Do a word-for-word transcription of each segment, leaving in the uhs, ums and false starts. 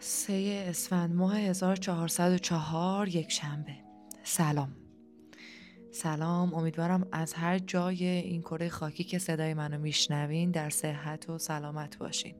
سه اسفند ماه هزار و چهارصد و چهار یک شنبه. سلام سلام امیدوارم از هر جای این کره خاکی که صدای منو میشنوین در صحت و سلامت باشین.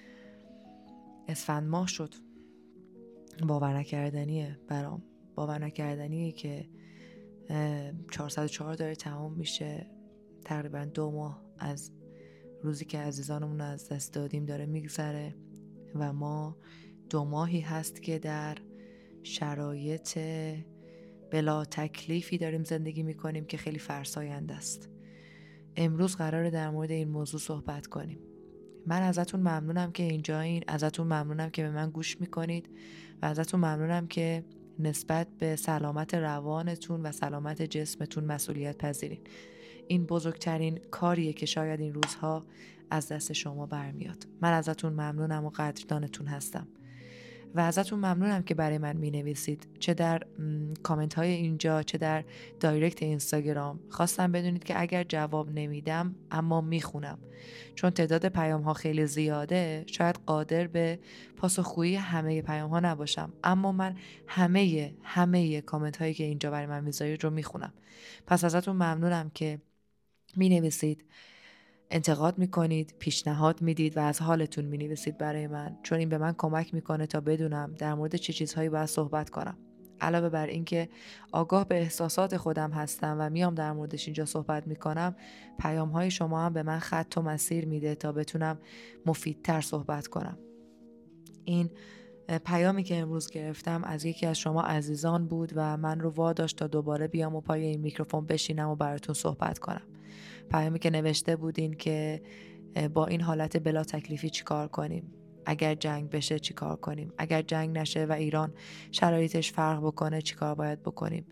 اسفند ماه شد. باور نکردنیه برام. باور نکردنیه که چهارصد و چهار داره تمام میشه. تقریبا دو ماه از روزی که عزیزانمون از دست دادیم داره میگذره و ما دو ماهی هست که در شرایط بلا تکلیفی داریم زندگی میکنیم که خیلی فرساینده است. امروز قراره در مورد این موضوع صحبت کنیم. من ازتون ممنونم که اینجایین، ازتون ممنونم که به من گوش میکنید و ازتون ممنونم که نسبت به سلامت روانتون و سلامت جسمتون مسئولیت پذیرین. این بزرگترین کاریه که شاید این روزها از دست شما برمیاد. من ازتون ممنونم و قدردانتون هستم و ازتون ممنونم که برای من می نویسید، چه در کامنت های اینجا چه در دایرکت اینستاگرام. خواستم بدونید که اگر جواب نمیدم اما میخونم، چون تعداد پیام ها خیلی زیاده شاید قادر به پاسخگویی همه پیام ها نباشم، اما من همه همه کامنت هایی که اینجا برای من میذارید رو میخونم. پس ازتون ممنونم که می نویسید، انتقاد میکنید، پیشنهاد میدید و از حالتون مینویسید برای من، چون این به من کمک میکنه تا بدونم در مورد چه چیزهایی باید صحبت کنم. علاوه بر این که آگاه به احساسات خودم هستم و میام در موردش اینجا صحبت میکنم، پیام های شما هم به من خط و مسیر میده تا بتونم مفیدتر صحبت کنم. این پیامی که امروز گرفتم از یکی از شما عزیزان بود و من رو واداشت تا دوباره بیام و پای این میکروفون بشینم و براتون صحبت کنم. پیامی که نوشته بودین که با این حالت بلا تکلیفی چی کار کنیم؟ اگر جنگ بشه چی کار کنیم؟ اگر جنگ نشه و ایران شرایطش فرق بکنه چی کار باید بکنیم؟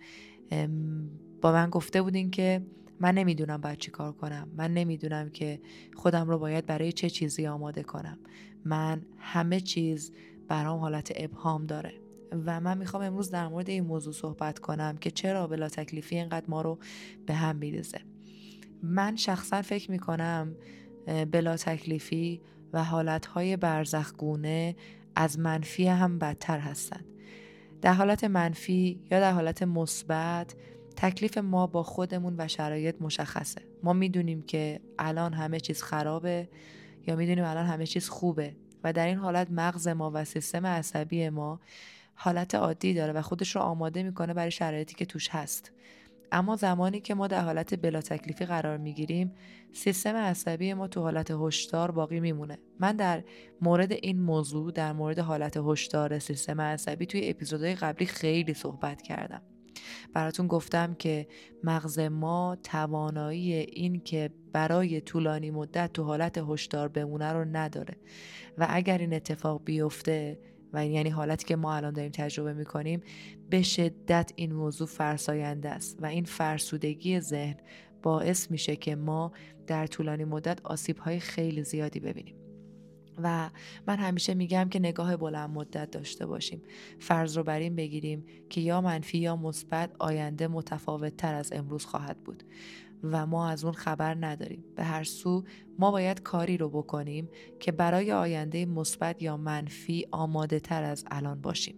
با من گفته بودین که من نمیدونم باید چی کار کنم. من نمیدونم که خودم رو باید برای چه چیزی آماده کنم. من همه چیز برام حالت ابهام داره و من میخوام امروز در مورد این موضوع صحبت کنم که چرا بلا تکلیفی اینقدر ما رو به هم میریزه. من شخصا فکر میکنم بلا تکلیفی و حالتهای برزخگونه از منفی هم بدتر هستند. در حالت منفی یا در حالت مثبت تکلیف ما با خودمون و شرایط مشخصه. ما میدونیم که الان همه چیز خرابه یا میدونیم الان همه چیز خوبه و در این حالت مغز ما و سیستم عصبی ما حالت عادی داره و خودش رو آماده میکنه برای شرایطی که توش هست. اما زمانی که ما در حالت بلا تکلیفی قرار میگیریم، سیستم عصبی ما تو حالت هشدار باقی میمونه. من در مورد این موضوع، در مورد حالت هشدار سیستم عصبی توی اپیزودهای قبلی خیلی صحبت کردم. براتون گفتم که مغز ما توانایی این که برای طولانی مدت تو حالت هشدار بمونه رو نداره و اگر این اتفاق بیفته و این یعنی حالتی که ما الان داریم تجربه میکنیم، به شدت این موضوع فرساینده است و این فرسودگی ذهن باعث میشه که ما در طولانی مدت آسیب‌های خیلی زیادی ببینیم. و من همیشه میگم که نگاه بلند مدت داشته باشیم. فرض رو بر این بگیریم که یا منفی یا مثبت آینده متفاوت تر از امروز خواهد بود و ما از اون خبر نداریم. به هر سو ما باید کاری رو بکنیم که برای آینده مثبت یا منفی آماده تر از الان باشیم.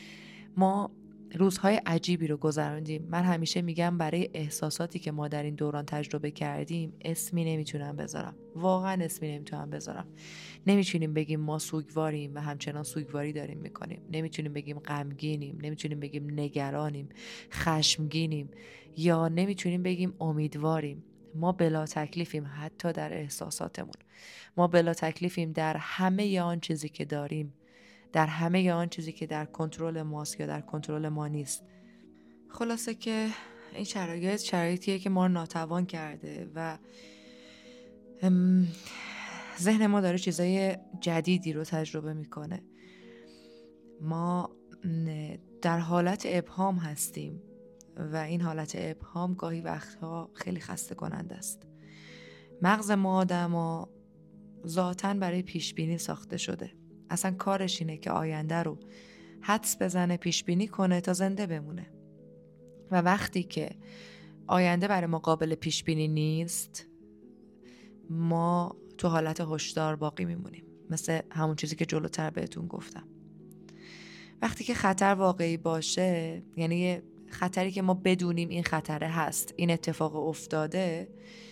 ما روزهای عجیبی رو گذروندیم. من همیشه میگم برای احساساتی که ما در این دوران تجربه کردیم اسمی نمیتونم بذارم. واقعا اسمی نمیتونم بذارم. نمیتونیم بگیم ما سوگواریم و همچنان سوگواری داریم میکنیم. نمیتونیم بگیم غمگینیم، نمیتونیم بگیم نگرانیم، خشمگینیم، یا نمیتونیم بگیم امیدواریم. ما بلا تکلیفیم حتی در احساساتمون. ما بلا تکلیفیم در همه آن چیزی که داریم، در همه آن چیزی که در کنترل ماست یا در کنترل ما نیست. خلاصه که این شرایط شرایطیه که ما رو ناتوان کرده و ذهن ما داره چیزای جدیدی رو تجربه میکنه. ما در حالت ابهام هستیم و این حالت ابهام گاهی وقتها خیلی خسته کننده است. مغز ما آدما ذاتاً برای پیشبینی ساخته شده. اصلا کارش اینه که آینده رو حدس بزنه، پیشبینی کنه تا زنده بمونه. و وقتی که آینده برای ما قابل پیشبینی نیست، ما تو حالت هشدار باقی میمونیم، مثل همون چیزی که جلوتر بهتون گفتم. وقتی که خطر واقعی باشه، یعنی یه خطری که ما بدونیم این خطره هست، این اتفاق افتاده،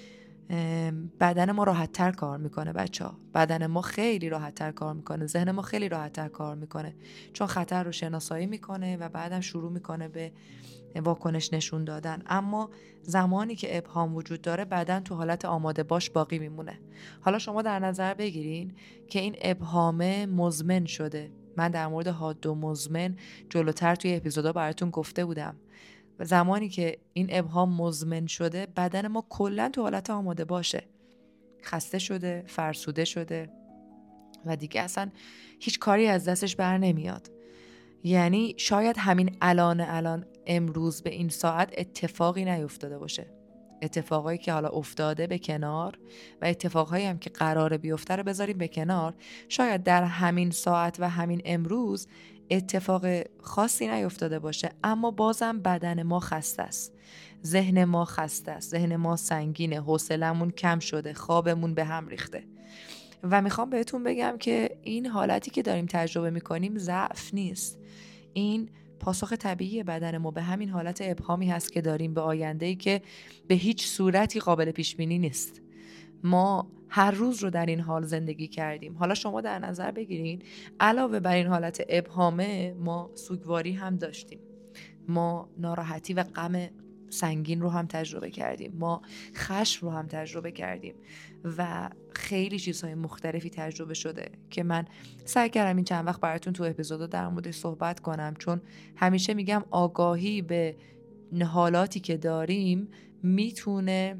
بدن ما راحت تر کار میکنه بچه ها. بدن ما خیلی راحت تر کار میکنه، ذهن ما خیلی راحت تر کار میکنه، چون خطر رو شناسایی میکنه و بعدم شروع میکنه به واکنش نشون دادن. اما زمانی که ابهام وجود داره، بدن تو حالت آماده باش باقی میمونه. حالا شما در نظر بگیرین که این ابهام مزمن شده. من در مورد حاد و مزمن جلوتر توی اپیزودا براتون گفته بودم. زمانی که این ابهام مزمن شده، بدن ما کلا تو حالت آماده باشه، خسته شده، فرسوده شده و دیگه اصلا هیچ کاری از دستش بر نمیاد. یعنی شاید همین الان الان امروز به این ساعت اتفاقی نیفتاده باشه، اتفاقایی که حالا افتاده به کنار و اتفاقهایی هم که قراره بیفته رو بذاریم به کنار. شاید در همین ساعت و همین امروز اتفاق خاصی نیفتاده باشه، اما بازم بدن ما خسته است، ذهن ما خسته است، ذهن ما سنگینه، حوصلمون کم شده، خوابمون به هم ریخته. و میخوام بهتون بگم که این حالتی که داریم تجربه میکنیم ضعف نیست، این پاسخ طبیعی بدن ما به همین حالت ابهامی هست که داریم به آینده‌ای که به هیچ صورتی قابل پیش بینی نیست. ما هر روز رو در این حال زندگی کردیم. حالا شما در نظر بگیرین علاوه بر این حالت ابهامه، ما سوگواری هم داشتیم، ما ناراحتی و غم سنگین رو هم تجربه کردیم، ما خشم رو هم تجربه کردیم و خیلی چیزهای مختلفی تجربه شده که من سعی کردم این چند وقت براتون تو اپیزودا در موردش صحبت کنم، چون همیشه میگم آگاهی به حالاتی که داریم میتونه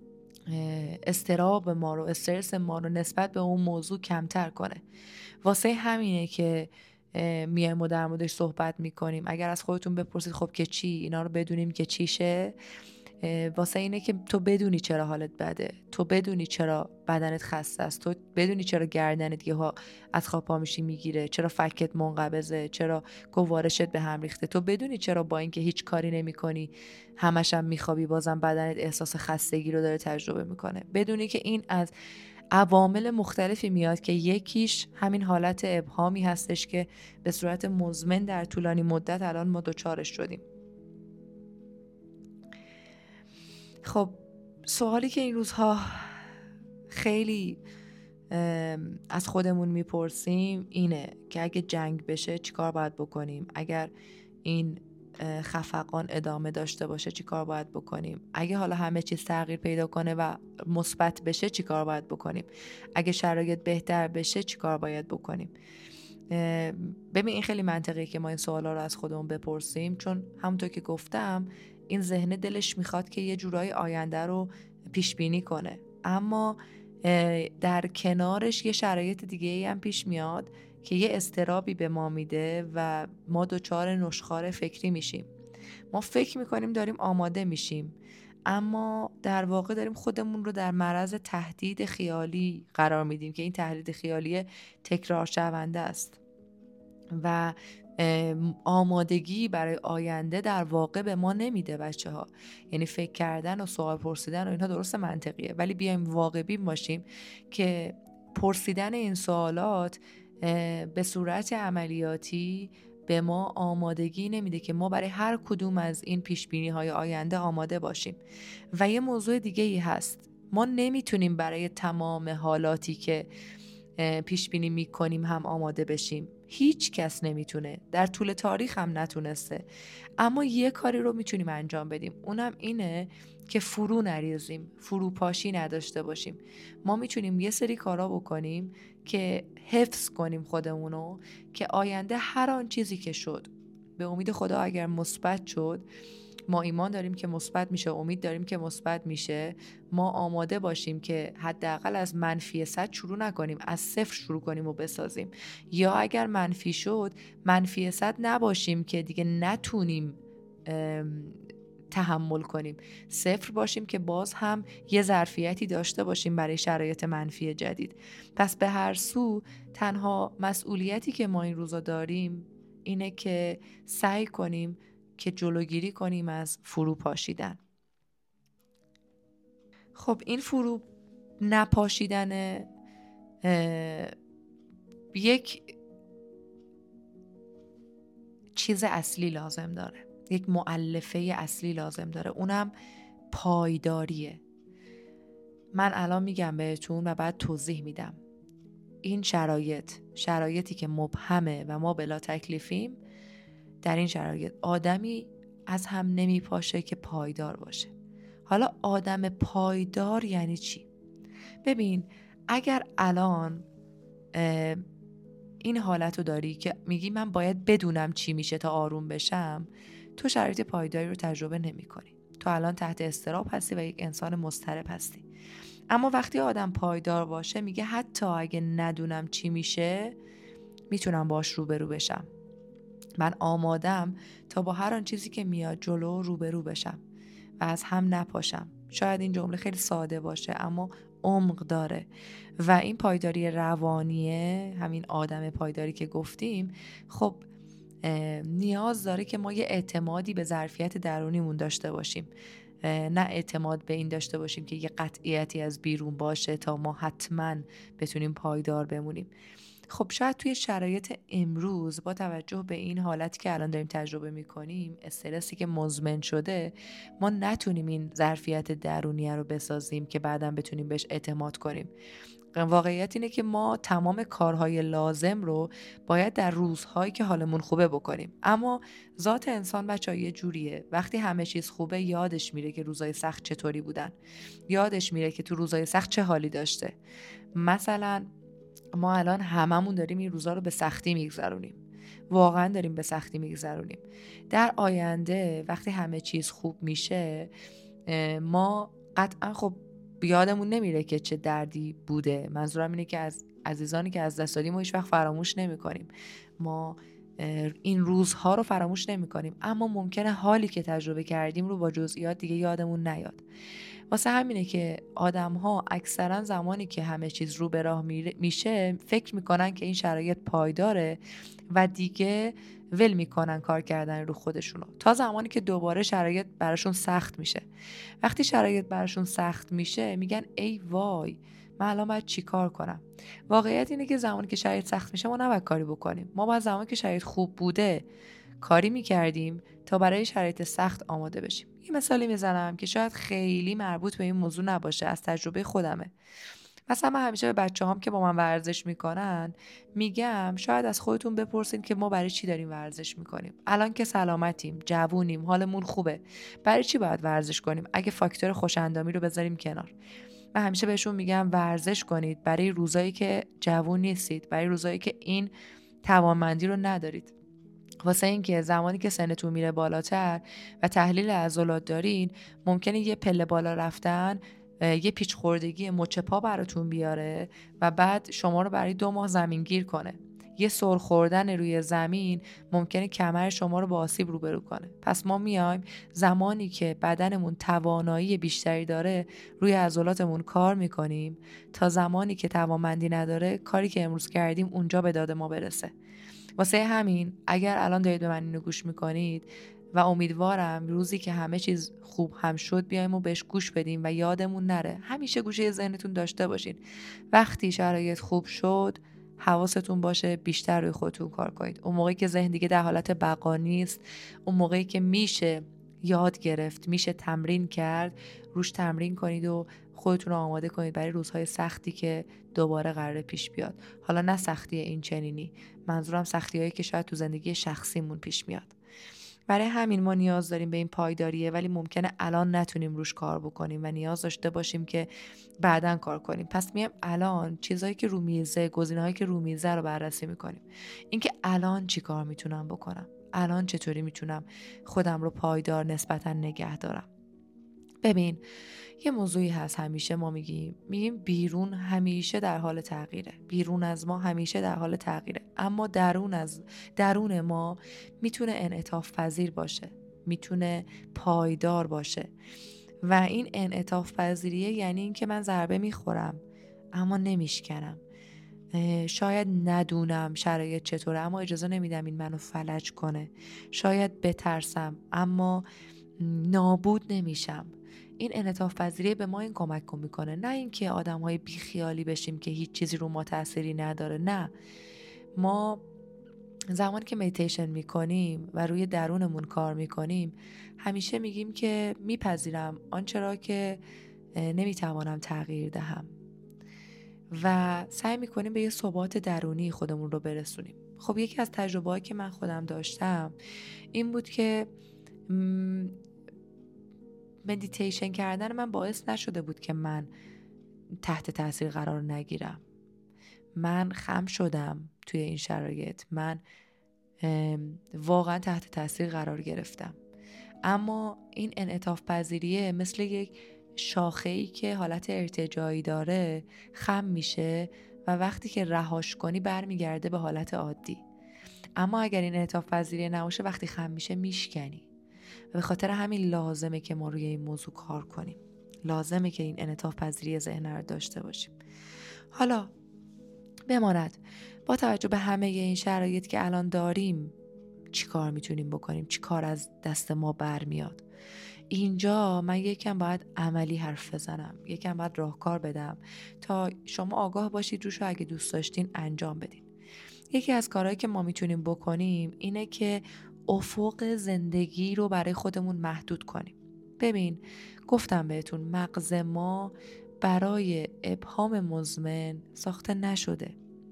اضطراب ما رو، استرس ما رو نسبت به اون موضوع کمتر کنه. واسه همینه که میایم و در موردش صحبت میکنیم. اگر از خودتون بپرسید خب که چی، اینا رو بدونیم که چیشه، واسه اینه که تو بدونی چرا حالت بده، تو بدونی چرا بدنت خسته است، تو بدونی چرا گردنت یهو از خواب پا میشی میگیره، چرا فکت منقبضه، چرا گوارشت به هم ریخته، تو بدونی چرا با اینکه هیچ کاری نمیکنی، همش هم میخوابی، بازم بدنت احساس خستگی رو داره تجربه میکنه. بدونی که این از عوامل مختلفی میاد که یکیش همین حالت ابهامی هستش که به صورت مزمن در طولانی مدت الان ما دوچارش شدیم. خب سوالی که این روزها خیلی از خودمون میپرسیم اینه که اگه جنگ بشه چیکار باید بکنیم؟ اگر این خفقان ادامه داشته باشه چیکار باید بکنیم؟ اگه حالا همه چیز تغییر پیدا کنه و مثبت بشه چیکار باید بکنیم؟ اگه شرایط بهتر بشه چیکار باید بکنیم؟ ببین این خیلی منطقیه که ما این سوالا رو از خودمون بپرسیم، چون همونطور که گفتم این ذهن دلش میخواد که یه جورایی آینده رو پیش بینی کنه، اما در کنارش یه شرایط دیگه ای هم پیش میاد که یه اضطرابی به ما میده و ما دچار نشخوار فکری میشیم. ما فکر میکنیم داریم آماده میشیم، اما در واقع داریم خودمون رو در معرض تهدید خیالی قرار میدیم که این تهدید خیالی تکرار شونده است و آمادگی برای آینده در واقع به ما نمیده بچه ها. یعنی فکر کردن و سوال پرسیدن و اینها درست منطقیه، ولی بیایم واقع بین باشیم که پرسیدن این سوالات به صورت عملیاتی به ما آمادگی نمیده که ما برای هر کدوم از این پیشبینی های آینده آماده باشیم. و یه موضوع دیگه ای هست، ما نمیتونیم برای تمام حالاتی که پیش بینی میکنیم هم آماده بشیم. هیچ کس نمیتونه، در طول تاریخ هم نتونسته. اما یه کاری رو میتونیم انجام بدیم، اونم اینه که فرو نریزیم، فروپاشی نداشته باشیم. ما میتونیم یه سری کارا بکنیم که حفظ کنیم خودمونو، که آینده هر آن چیزی که شد، به امید خدا اگر مثبت شد، ما ایمان داریم که مثبت میشه، امید داریم که مثبت میشه، ما آماده باشیم که حداقل از منفی صد شروع نکنیم، از صفر شروع کنیم و بسازیم. یا اگر منفی شد، منفی صد نباشیم که دیگه نتونیم تحمل کنیم، صفر باشیم که باز هم یه ظرفیتی داشته باشیم برای شرایط منفی جدید. پس به هر سو تنها مسئولیتی که ما این روزا داریم اینه که سعی کنیم که جلوگیری کنیم از فرو پاشیدن. خب این فرو نپاشیدن یک چیز اصلی لازم داره، یک مؤلفه اصلی لازم داره، اونم پایداریه. من الان میگم بهتون و بعد توضیح میدم. این شرایط شرایطی که مبهمه و ما بلا تکلیفیم، در این شرایط آدمی از هم نمیپاشه که پایدار باشه. حالا آدم پایدار یعنی چی؟ ببین، اگر الان این حالتو داری که میگی من باید بدونم چی میشه تا آروم بشم، تو شرایط پایداری رو تجربه نمی کنی. تو الان تحت اضطراب هستی و یک انسان مضطرب هستی. اما وقتی آدم پایدار باشه میگه حتی اگه ندونم چی میشه میتونم باش روبرو بشم. من آمادم تا با هر آن چیزی که میاد جلو روبرو بشم و از هم نپاشم. شاید این جمله خیلی ساده باشه اما عمق داره و این پایداری روانیه، همین آدم پایداری که گفتیم، خب نیاز داره که ما یه اعتمادی به ظرفیت درونیمون داشته باشیم، نه اعتماد به این داشته باشیم که یه قطعیتی از بیرون باشه تا ما حتما بتونیم پایدار بمونیم. خب شاید توی شرایط امروز با توجه به این حالتی که الان داریم تجربه میکنیم، استرسی که مزمن شده، ما نتونیم این ظرفیت درونیه رو بسازیم که بعداً بتونیم بهش اعتماد کنیم. واقعیت اینه که ما تمام کارهای لازم رو باید در روزهایی که حالمون خوبه بکنیم، اما ذات انسان بچه‌ها یه جوریه، وقتی همه چیز خوبه یادش میره که روزهای سخت چطوری بودن، یادش میره که تو روزهای سخت چه حالی داشته. مثلا ما الان هممون داریم این روزا رو به سختی میگذرونیم، واقعا داریم به سختی میگذرونیم. در آینده وقتی همه چیز خوب میشه ما قطعا خب یادمون نمیره که چه دردی بوده. منظورم اینه که از عزیزانی که از دست دادیم ما هیچ وقت فراموش نمی کنیم، ما این روزها رو فراموش نمی کنیم، اما ممکنه حالی که تجربه کردیم رو با جزئیات دیگه یادمون نیاد. واسه همینه که آدم ها اکثرا زمانی که همه چیز رو به راه میشه فکر میکنن که این شرایط پایداره و دیگه ول میکنن کار کردن رو خودشونو تا زمانی که دوباره شرایط براشون سخت میشه. وقتی شرایط براشون سخت میشه میگن ای وای من الان باید چی کار کنم. واقعیت اینه که زمانی که شرایط سخت میشه ما نباید کاری بکنیم، ما باید زمانی که شرایط خوب بوده کاری میکردیم تا برای شرایط سخت آماده بشیم. یه مثالی میزنم که شاید خیلی مربوط به این موضوع نباشه، از تجربه خودمه. مثلا من همیشه به بچه‌هام که با من ورزش میکنن میگم شاید از خودتون بپرسین که ما برای چی داریم ورزش میکنیم. الان که سلامتیم، جوونیم، حالمون خوبه، برای چی باید ورزش کنیم اگه فاکتور خوش‌اندامی رو بذاریم کنار؟ من همیشه بهشون میگم ورزش کنید برای روزایی که جوون نیستید، برای روزایی که این توانمندی رو ندارید. واسه این که زمانی که سنتون میره بالاتر و تحلیل عضلات دارین ممکنه یه پله بالا رفتن یه پیچ خوردگی مچ پا براتون بیاره و بعد شما رو برای دو ماه زمین گیر کنه. یه سر خوردن روی زمین ممکنه کمر شما رو با آسیب روبرو کنه. پس ما میایم زمانی که بدنمون توانایی بیشتری داره روی عضلاتمون کار میکنیم تا زمانی که توانمندی نداره کاری که امروز کردیم اونجا به داد ما برسه. واسه همین اگر الان دارید به من اینو گوش میکنید و امیدوارم روزی که همه چیز خوب هم شد بیایم و بهش گوش بدیم و یادمون نره، همیشه گوشه ذهنتون داشته باشین وقتی شرایط خوب شد حواستون باشه بیشتر روی خودتون کار کنید. اون موقعی که ذهن دیگه در حالت بقا نیست، اون موقعی که میشه یاد گرفت، میشه تمرین کرد، روش تمرین کنید و خودتون رو آماده کنید برای روزهای سختی که دوباره قراره پیش بیاد. حالا نه سختی این چنینی، منظورم سختی‌هایی که شاید تو زندگی شخصیمون پیش میاد. برای همین ما نیاز داریم به این پایداریه، ولی ممکنه الان نتونیم روش کار بکنیم و نیاز داشته باشیم که بعداً کار کنیم. پس میام الان چیزایی که رو میزه، گزینه‌هایی که رو میزه رو بررسی میکنیم. اینکه الان چی کار میتونم بکنم؟ الان چطوری میتونم خودم رو پایدار نسبتاً نگه دارم؟ ببین یه موضوعی هست همیشه ما میگیم میگیم بیرون همیشه در حال تغییره، بیرون از ما همیشه در حال تغییره، اما درون از درون ما میتونه انعطاف پذیر باشه، میتونه پایدار باشه. و این انعطاف پذیریه یعنی این که من ضربه میخورم اما نمیشکنم، شاید ندونم شرایط چطوره اما اجازه نمیدم این منو فلج کنه، شاید بترسم اما نابود نمیشم. این انعطاف پذیری به ما این کمک میکنه، نه اینکه آدم‌های بیخیالی بشیم که هیچ چیزی رو ما تأثیری نداره. نه، ما زمان که مدیتیشن میکنیم و روی درونمون کار میکنیم همیشه میگیم که میپذیرم آنچه را که نمیتوانم تغییر دهم و سعی میکنیم به یه ثبات درونی خودمون رو برسونیم. خب یکی از تجربه‌هایی که من خودم داشتم این بود که مدیتیشن کردن من باعث نشده بود که من تحت تاثیر قرار نگیرم. من خم شدم توی این شرایط، من واقعا تحت تاثیر قرار گرفتم، اما این انعطاف پذیریه مثل یک شاخه‌ای که حالت ارتجاعی داره خم میشه و وقتی که رهاش کنی برمیگرده به حالت عادی. اما اگر این انعطاف پذیریه نباشه وقتی خم میشه میشکنی و به خاطر همین لازمه که ما روی این موضوع کار کنیم، لازمه که این انعطاف پذیری ذهن رو داشته باشیم. حالا بماند با توجه به همه این شرایط که الان داریم چی کار میتونیم بکنیم، چی کار از دست ما برمیاد. اینجا من یکم باید عملی حرف بزنم، یکم باید راهکار بدم تا شما آگاه باشید روش رو اگه دوست داشتین انجام بدین. یکی از کارهایی که ما میتونیم بکنیم اینه که افق زندگی رو برای خودمون محدود کنیم. ببین گفتم بهتون مغز ما برای ابهام مزمن ساخته نشده،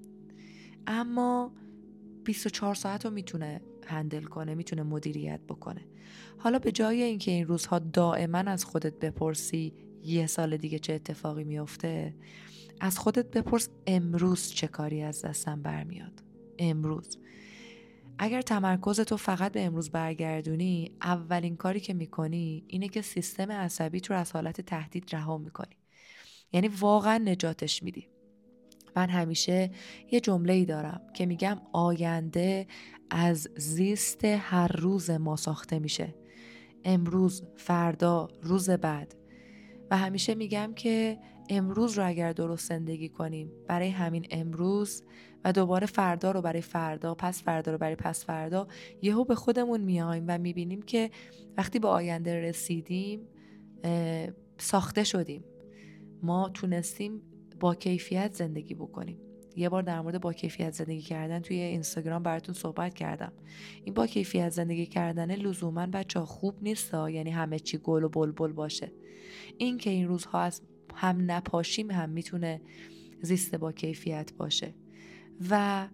اما بیست و چهار ساعت رو میتونه هندل کنه، میتونه مدیریت بکنه. حالا به جای اینکه این روزها دائما از خودت بپرسی یه سال دیگه چه اتفاقی میفته، از خودت بپرس امروز چه کاری از دستم برمیاد. امروز اگر تمرکزتو فقط به امروز برگردونی، اولین کاری که میکنی اینه که سیستم عصبیت رو از حالت تهدید رها میکنی، یعنی واقعا نجاتش میدی. من همیشه یه جمله‌ای دارم که میگم آینده از زیست هر روز ما ساخته میشه، امروز، فردا، روز بعد. و همیشه میگم که امروز رو اگر درست زندگی کنیم برای همین امروز و دوباره فردا رو برای فردا، پس فردا رو برای پس فردا، یهو به خودمون میایم و میبینیم که وقتی به آینده رسیدیم ساخته شدیم، ما تونستیم با کیفیت زندگی بکنیم. یه بار در مورد با کیفیت زندگی کردن توی اینستاگرام براتون صحبت کردم. این با کیفیت زندگی کردن لزوما بچه‌ها خوب نیست، یعنی همه چی گل و بلبل باشه. این که این روزها از هم نپاشیم هم میتونه زیست با کیفیت باشه. و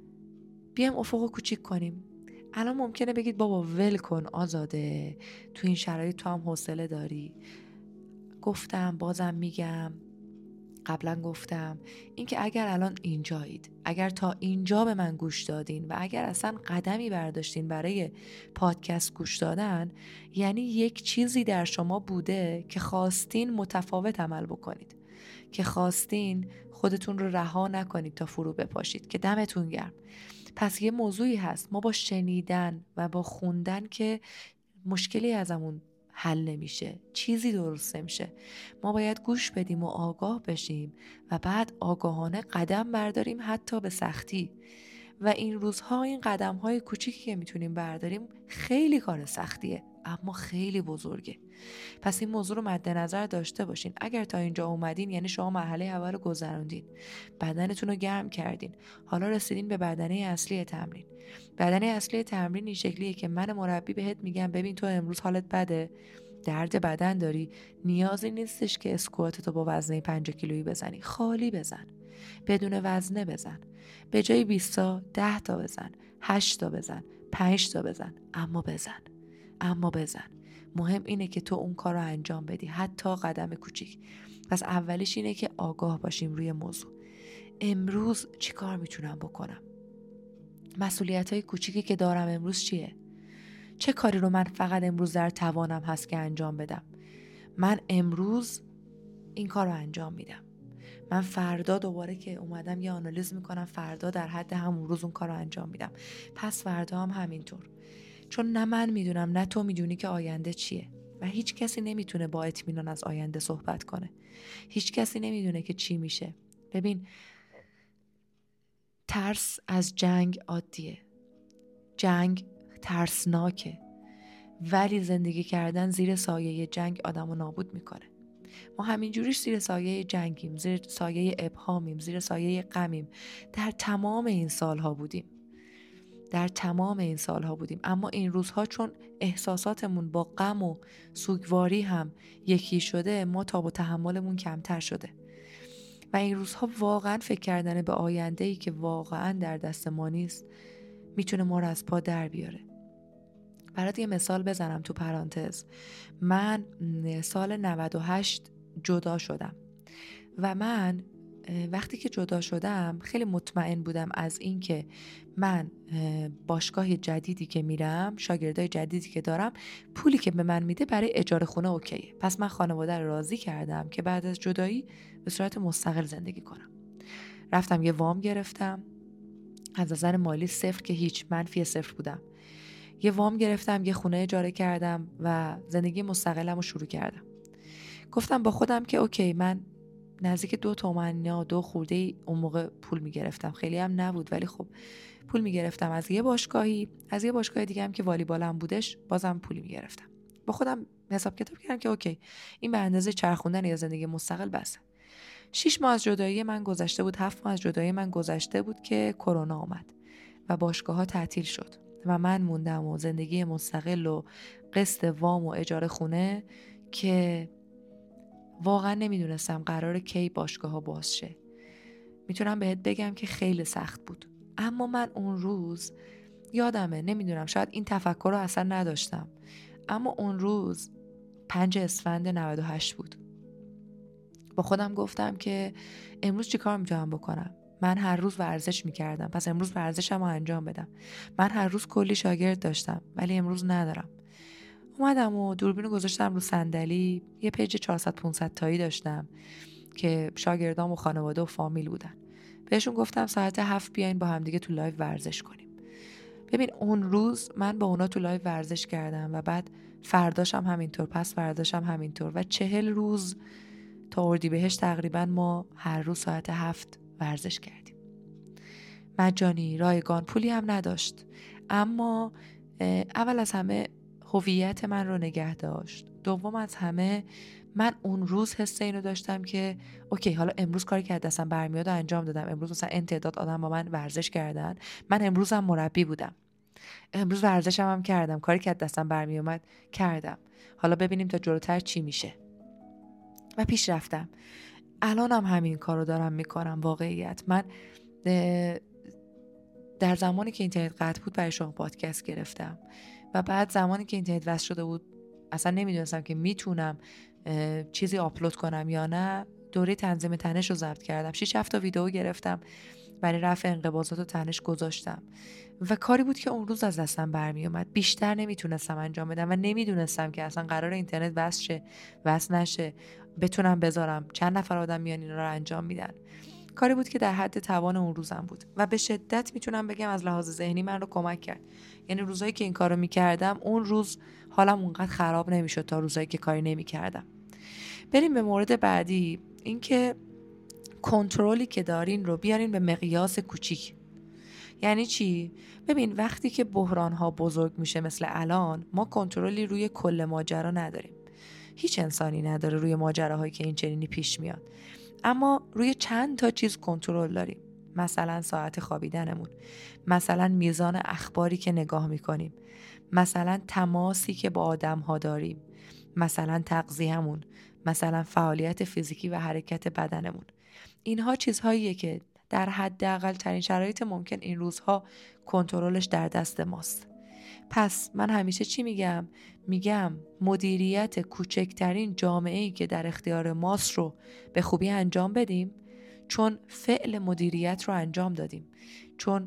بیایم افق کوچیک کنیم. الان ممکنه بگید بابا ول کن آزاده، تو این شرایط تو هم حوصله داری. گفتم بازم میگم، قبلا گفتم، اینکه اگر الان اینجایید، اگر تا اینجا به من گوش دادین و اگر اصلا قدمی برداشتین برای پادکست گوش دادن، یعنی یک چیزی در شما بوده که خواستین متفاوت عمل بکنید، که خواستین خودتون رو رها نکنید تا فرو بپاشید، که دمتون گرم. پس یه موضوعی هست، ما با شنیدن و با خوندن که مشکلی ازمون حل نمیشه، چیزی درست نمیشه. ما باید گوش بدیم و آگاه بشیم و بعد آگاهانه قدم برداریم، حتی به سختی. و این روزها این قدم های کوچیکی که میتونیم برداریم خیلی کار سختیه اما خیلی بزرگه. پس این موضوع رو مد نظر داشته باشین. اگر تا اینجا اومدین یعنی شما مرحله اول رو گذروندین، بدنتون رو گرم کردین، حالا رسیدین به بدنه اصلی تمرین. بدنه اصلی تمرین این شکلیه که من مربی بهت میگم ببین تو امروز حالت بده، درد بدن داری، نیازی نیستش که اسکواتتو با وزنه پنج کیلویی بزنی، خالی بزن، بدون وزنه بزن، به جای بیست تا ده تا بزن، هشت تا بزن، پنج تا بزن، اما بزن، اما بزن. مهم اینه که تو اون کار رو انجام بدی، حتی قدم کوچیک. پس اولیش اینه که آگاه باشیم روی موضوع. امروز چی کار میتونم بکنم؟ مسئولیت‌های کوچیکی که دارم امروز چیه؟ چه کاری رو من فقط امروز در توانم هست که انجام بدم؟ من امروز این کار رو انجام میدم. من فردا دوباره که اومدم یه آنالیز میکنم، فردا در حد همون روز اون کار رو انجام میدم، پس فردا هم همینطور. چون نه من میدونم نه تو میدونی که آینده چیه و هیچ کسی نمیتونه با اطمینان از آینده صحبت کنه. هیچ کسی نمیدونه که چی میشه. ببین، ترس از جنگ عادیه، جنگ ترسناکه، ولی زندگی کردن زیر سایه جنگ آدمو نابود میکنه. ما همینجوریش زیر سایه جنگیم، زیر سایه ابهامیم، زیر سایه غمیم، در تمام این سالها بودیم. در تمام این سالها بودیم. اما این روزها چون احساساتمون با غم و سوگواری هم یکی شده، ما تاب و تحملمون کمتر شده و این روزها واقعا فکر کردن به آینده‌ای که واقعا در دست ما نیست میتونه ما رو از پا در بیاره. برات یه مثال بزنم تو پرانتز. من سال نود و هشت جدا شدم و من وقتی که جدا شدم خیلی مطمئن بودم از این که من باشگاه جدیدی که میرم، شاگردای جدیدی که دارم، پولی که به من میده برای اجاره خونه اوکیه. پس من خانواده رو راضی کردم که بعد از جدایی به صورت مستقل زندگی کنم. رفتم یه وام گرفتم، از نظر مالی صفر که هیچ، منفی صفر بودم. یه وام گرفتم، یه خونه اجاره کردم و زندگی مستقلم رو شروع کردم. گفتم با خودم که اوکی، من نزدیک دو تومن یا دو خورده ای اون موقع پول میگرفتم، خیلی هم نبود ولی خب پول میگرفتم از یه باشگاهی، از یه باشگاه دیگه هم که والیبالم بودش بازم پولی میگرفتم. با خودم حساب کتاب کردم که اوکی، این به اندازه چرخوندن یا زندگی مستقل بسه. شش ماه از جدایی من گذشته بود، هفت ماه از جدایی من گذشته بود که کرونا اومد و باشگاه ها تعطیل شد و من موندم و زندگی مستقل و قسط وام و اجاره خونه که واقعا نمیدونستم قراره کی باشگاه ها باز شه. میتونم بهت بگم که خیلی سخت بود. اما من اون روز یادمه، نمیدونم شاید این تفکر رو اصلا نداشتم، اما اون روز پنج اسفند نود و هشت بود. با خودم گفتم که امروز چی کار میتونم بکنم؟ من هر روز ورزش میکردم، پس امروز ورزشم رو انجام بدم. من هر روز کلی شاگرد داشتم ولی امروز ندارم. اومدم و دوربینو گذاشتم رو صندلی، یه پیج چهارصد پانصد تایی داشتم که شاگردام و خانواده و فامیل بودن. بهشون گفتم ساعت هفت بیاین با هم دیگه تو لایو ورزش کنیم. ببین اون روز من با اونا تو لایو ورزش کردم و بعد فرداشم همینطور، پس فرداشم همینطور و چهل روز تا اردیبهشت تقریبا ما هر روز ساعت هفت ورزش کردیم. مجانی، رایگان، پولی هم نداشت، اما اول از همه هویت من رو نگه داشت. دوم از همه من اون روز حس اینو داشتم که اوکی، حالا امروز کاری که دستم برمیاد و انجام دادم. امروز مثلا این تعداد آدم با من ورزش کردن، من امروز هم مربی بودم، امروز ورزشم هم کردم، کاری که دستم برمیومد کردم، حالا ببینیم تا جلوتر چی میشه و پیش رفتم. الانم همین کارو دارم میکنم. واقعیت من در زمانی که اینترنت قطع بود برای شما پادکست گرفتم و بعد زمانی که اینترنت وصل شده بود اصلا نمیدونستم که میتونم چیزی آپلود کنم یا نه، دوره تنظیم تنش رو ضبط کردم. شش هفت تا ویدیو گرفتم برای رفع انقباضات و تنش گذاشتم و کاری بود که اون روز از دستم برمی اومد. بیشتر نمیتونستم انجام بدم و نمیدونستم که اصلا قرار اینترنت وصل شه وصل نشه، بتونم بذارم، چند نفر آدم میان اینا رو انجام میدن. کاری بود که در حد توان اون روزم بود و به شدت میتونم بگم از لحاظ ذهنی من رو کمک کرد. یعنی روزایی که این کارو میکردم اون روز حالم اونقدر خراب نمیشد تا روزایی که کاری نمیکردم. بریم به مورد بعدی، اینکه کنترلی که دارین رو بیارین به مقیاس کوچیک. یعنی چی؟ ببین وقتی که بحران ها بزرگ میشه مثل الان، ما کنترلی روی کل ماجرا نداریم. هیچ انسانی نداره روی ماجراهایی که این چنینی پیش میاد. اما روی چند تا چیز کنترل داریم. مثلا ساعت خوابیدنمون، مثلا میزان اخباری که نگاه میکنیم، مثلا تماسی که با آدم ها داریم، مثلا تغذیه‌مون، مثلا فعالیت فیزیکی و حرکت بدنمون. اینها چیزهاییه که در حداقل ترین شرایط ممکن این روزها کنترلش در دست ماست. پس من همیشه چی میگم؟ میگم مدیریت کوچکترین جامعه‌ای که در اختیار ماست رو به خوبی انجام بدیم، چون فعل مدیریت رو انجام دادیم، چون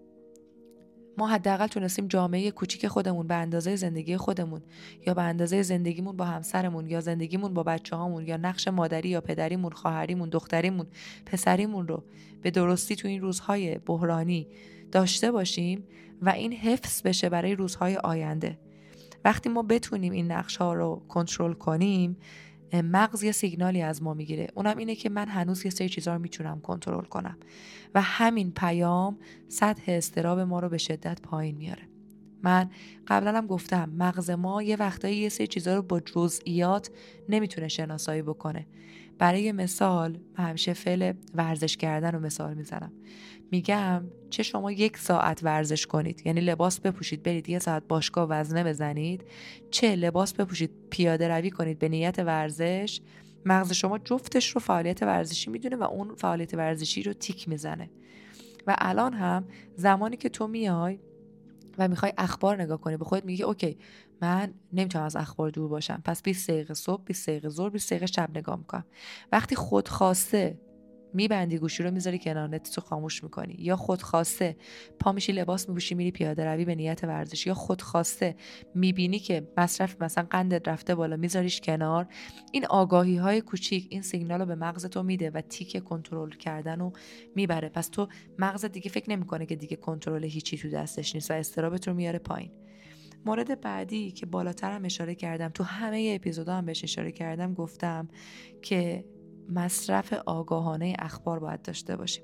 ما حداقل تونستیم جامعه کوچیک خودمون به اندازه زندگی خودمون یا به اندازه زندگیمون با همسرمون یا زندگیمون با بچه‌هامون یا نقش مادری یا پدریمون، خواهریمون، دختریمون، پسریمون رو به درستی تو این روزهای بحرانی داشته باشیم و این حفظ بشه برای روزهای آینده. وقتی ما بتونیم این نقش‌ها رو کنترل کنیم، مغز یه سیگنالی از ما میگیره، اونم اینه که من هنوز یه سری چیزا رو میتونم کنترل کنم و همین پیام سطح اضطراب ما رو به شدت پایین میاره. من قبلا هم گفتم مغز ما یه وقتایی یه سری چیزا رو با جزئیات نمیتونه شناسایی بکنه. برای مثال من همیشه فعل ورزش کردن رو مثال میزنم. میگم چه شما یک ساعت ورزش کنید، یعنی لباس بپوشید برید یه ساعت باشگاه وزنه بزنید، چه لباس بپوشید پیاده روی کنید به نیت ورزش، مغز شما جفتش رو فعالیت ورزشی میدونه و اون فعالیت ورزشی رو تیک میزنه. و الان هم زمانی که تو میای و میخوای اخبار نگاه کنی، به خودت میگی اوکی من نمیتونم از اخبار دور باشم، پس بیست دقیقه صبح، بیست دقیقه ظهر، بیست دقیقه شب نگاه میکنم. وقتی خودخواسته میبندی گوشی رو میذاری کنار، نتتو خاموش میکنی، یا خودخواسته پا میشی لباس میپوشی میری پیاده روی به نیت ورزش، یا خودخواسته میبینی که مصرف مثلا قندت رفته بالا میذاریش کنار، این آگاهی های کوچیک این سیگنال رو به مغز تو میده و تیک کنترل کردن رو میبره. پس تو مغزت دیگه فکر نمیکنه که دیگه کنترل هیچی تو دستش نیست و استرابت رو میاره پایین. مورد بعدی که بالاتر هم اشاره کردم، تو همه اپیزودا هم بهش اشاره کردم، گفتم که مصرف آگاهانه اخبار باید داشته باشیم.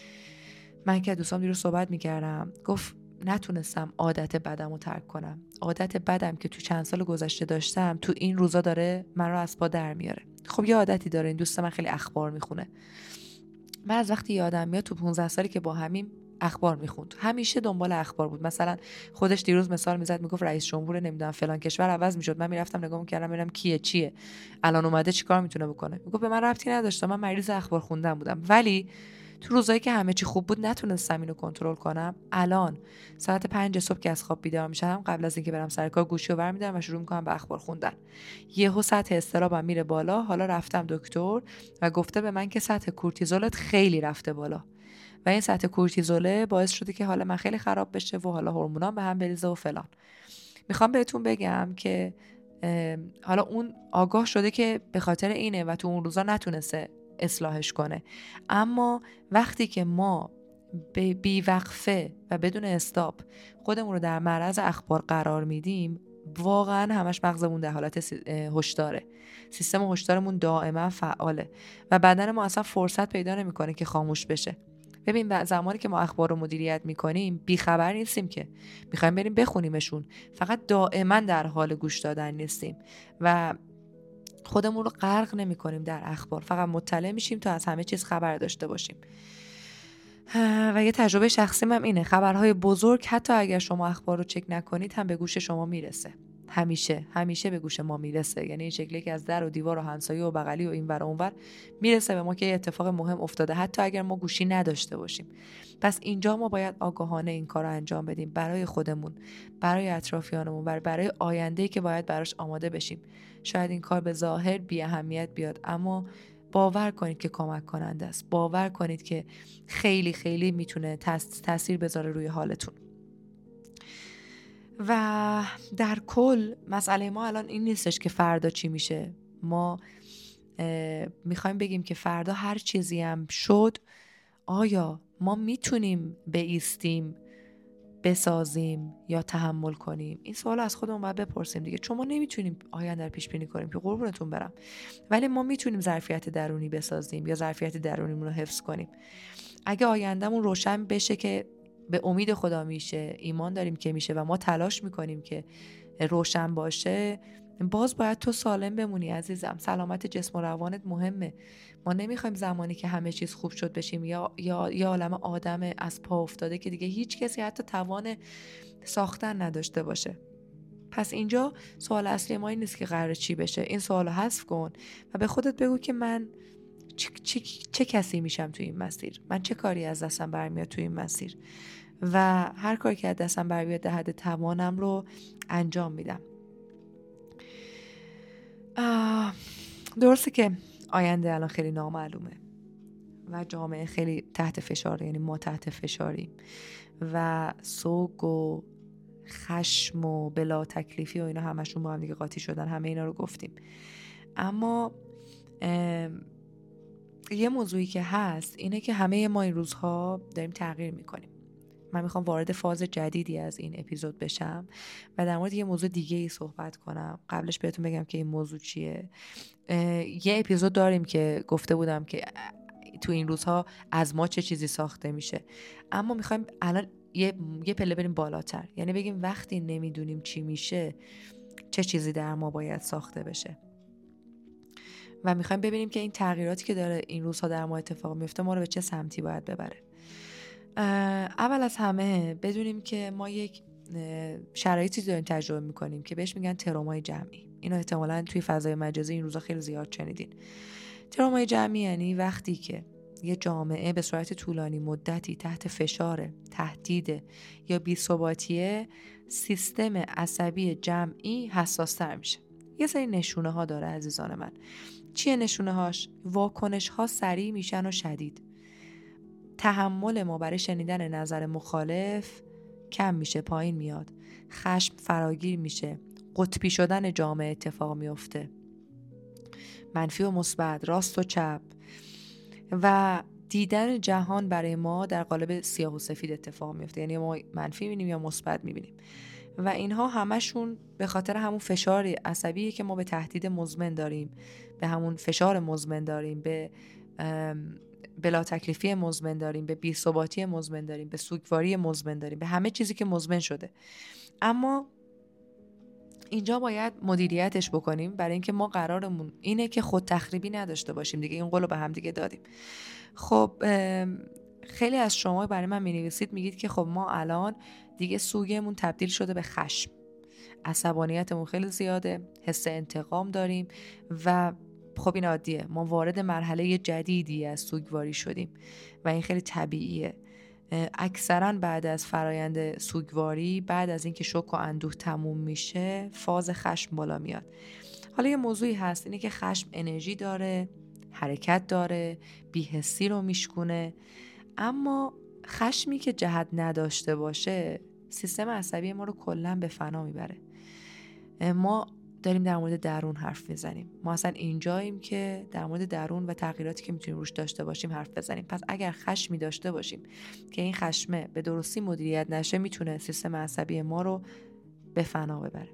من که دوستام دیروز صحبت میکردم، گفت نتونستم عادت بدم رو ترک کنم. عادت بدم که تو چند سال گذشته داشتم تو این روزا داره من رو از پا در میاره. خب یه عادتی داره این دوست من، خیلی اخبار میخونه. من از وقتی یادم میاد تو پانزده سالی که با همیم اخبار میخوند، همیشه دنبال اخبار بود. مثلا خودش دیروز مثال میزد، میگفت رئیس جمهور نمیدونم فلان کشور عوض میشد، من میرفتم نگاه میکردم ببینم کیه چیه الان اومده چیکار میتونه بکنه. میگفت به من ربطی نداشته، من مریض اخبار خوندن بودم. ولی تو روزایی که همه چی خوب بود نتونستم اینو کنترل کنم. الان ساعت پنج صبح که از خواب بیدار میشم، قبل از اینکه برم سر کار گوشی رو برمی‌دارم و شروع میکنم به اخبار خوندن. یهو سطح استرابم میره بالا. حالا رفتم دکتر و گفته به من که سطح کورتیزولت خیلی رفته بالا و این سطح کورتیزوله باعث شده که حال من خیلی خراب بشه و حالا هورمونام به هم بریزه و فلان. میخوام بهتون بگم که حالا اون آگاه شده که به خاطر اینه و تو اون روزا نتونسته اصلاحش کنه، اما وقتی که ما بی وقفه و بدون استاپ خودمون رو در معرض اخبار قرار میدیم، واقعا همش مغزمون در حالت هشداره، سیستم هشدارمون دائما فعاله و بدن ما اصلا فرصت پیدا نمیکنه که خاموش بشه. ببین زمانی که ما اخبار رو مدیریت میکنیم بیخبر نیستیم که میخوایم بریم بخونیمشون، فقط دائما در حال گوش دادن نیستیم و خودمون رو غرق نمی‌کنیم در اخبار، فقط مطلع میشیم تا از همه چیز خبر داشته باشیم. و یه تجربه شخصیم هم اینه، خبرهای بزرگ حتی اگر شما اخبار رو چک نکنید هم به گوش شما میرسه. همیشه همیشه به گوش ما میرسه، یعنی این شکلی که از در و دیوار و همسایه و بغلی و اینور و اونور میرسه به ما که یه اتفاق مهم افتاده حتی اگر ما گوشی نداشته باشیم. پس اینجا ما باید آگاهانه این کار رو انجام بدیم برای خودمون، برای اطرافیانمون، برای برای آینده‌ای که باید براش آماده بشیم. شاید این کار به ظاهر بی اهمیت بیاد، اما باور کنید که کمک کننده است. باور کنید که خیلی خیلی میتونه تاثیر بذاره روی حالتون. و در کل مسئله ما الان این نیستش که فردا چی میشه. ما میخوایم بگیم که فردا هر چیزی هم شد، آیا ما میتونیم بایستیم، بسازیم یا تحمل کنیم؟ این سوال از خودمون باید بپرسیم دیگه، چون ما نمیتونیم آینده رو پیش بینی کنیم که قربونتون برم، ولی ما میتونیم ظرفیت درونی بسازیم یا ظرفیت درونیمون رو حفظ کنیم. اگه آیندهمون روشن بشه که به امید خدا میشه، ایمان داریم که میشه و ما تلاش میکنیم که روشن باشه، باز باید تو سالم بمونی عزیزم. سلامت جسم و روانت مهمه. ما نمیخوایم زمانی که همه چیز خوب شد بشیم یا یا یا عالم آدم از پا افتاده که دیگه هیچ کسی حتی توان ساختن نداشته باشه. پس اینجا سوال اصلی ما این نیست که قراره چی بشه، این سوالو حذف کن و به خودت بگو که من چه, چه, چه کسی میشم تو این مسیر، من چه کاری از دستم برمیاد تو این مسیر و هر کاری که از دستم برمیاد در حد توانم رو انجام میدم. درسته که آینده الان خیلی نامعلومه و جامعه خیلی تحت فشاره، یعنی ما تحت فشاریم و سوگ و خشم و بلا تکلیفی و اینا همشون با هم دیگه قاطی شدن، همه اینا رو گفتیم. اما یه موضوعی که هست اینه که همه ما این روزها داریم تغییر میکنیم. من میخوام وارد فاز جدیدی از این اپیزود بشم و در مورد یه موضوع دیگه ای صحبت کنم. قبلش بهتون بگم که این موضوع چیه. یه اپیزود داریم که گفته بودم که تو این روزها از ما چه چیزی ساخته میشه، اما میخوایم الان یه, یه پله بریم بالاتر، یعنی بگیم وقتی نمیدونیم چی میشه چه چیزی در ما باید ساخته بشه و میخوایم ببینیم که این تغییراتی که داره این روزها در ما اتفاق میفته ما رو به چه سمتی باید ببره. اول از همه بدونیم که ما یک شرایطی داریم تجربه میکنیم که بهش میگن ترومای جمعی. اینو احتمالاً توی فضای مجازی این روزا خیلی زیاد شنیدین. ترومای جمعی یعنی وقتی که یه جامعه به صورت طولانی مدتی تحت فشار، تهدید یا بی‌ثباتیه، سیستم عصبی جمعی حساس‌تر میشه. یه سری نشونه ها داره عزیزان من. چیه نشونه هاش؟ واکنش ها سریع میشن و شدید. تحمل ما برای شنیدن نظر مخالف کم میشه، پایین میاد. خشم فراگیر میشه. قطبی شدن جامعه اتفاق میفته. منفی و مثبت، راست و چپ. و دیدن جهان برای ما در قالب سیاه و سفید اتفاق میفته. یعنی ما منفی میبینیم یا مثبت میبینیم. و اینها همشون به خاطر همون فشار عصبی که ما به تهدید مزمن داریم، به همون فشار مزمن داریم، به بلا تکلیفی مزمن داریم، به بی‌ثباتی مزمن داریم، به سوگواری مزمن داریم، به همه چیزی که مزمن شده. اما اینجا باید مدیریتش بکنیم، برای اینکه ما قرارمون اینه که خود تخریبی نداشته باشیم دیگه. این قولو به هم دیگه دادیم. خب خیلی از شما برای من می‌نویسید، میگید که خب ما الان دیگه سوگمون تبدیل شده به خشم، عصبانیتمون خیلی زیاده، حس انتقام داریم و خب این عادیه. ما وارد مرحله جدیدی از سوگواری شدیم و این خیلی طبیعیه. اکثرا بعد از فرایند سوگواری، بعد از اینکه شوک و اندوه تموم میشه، فاز خشم بالا میاد. حالا یه موضوعی هست، اینه که خشم انرژی داره، حرکت داره، بی‌حسی رو میشکونه. اما خشمی که جهت نداشته باشه، سیستم عصبی ما رو کلاً به فنا میبره. ما داریم در مورد درون حرف میزنیم. ما اصلا اینجاییم که در مورد درون و تغییراتی که میتونیم روش داشته باشیم حرف بزنیم. پس اگر خشمی داشته باشیم که این خشمه به درستی مدیریت نشه، میتونه سیستم عصبی ما رو به فنا ببره.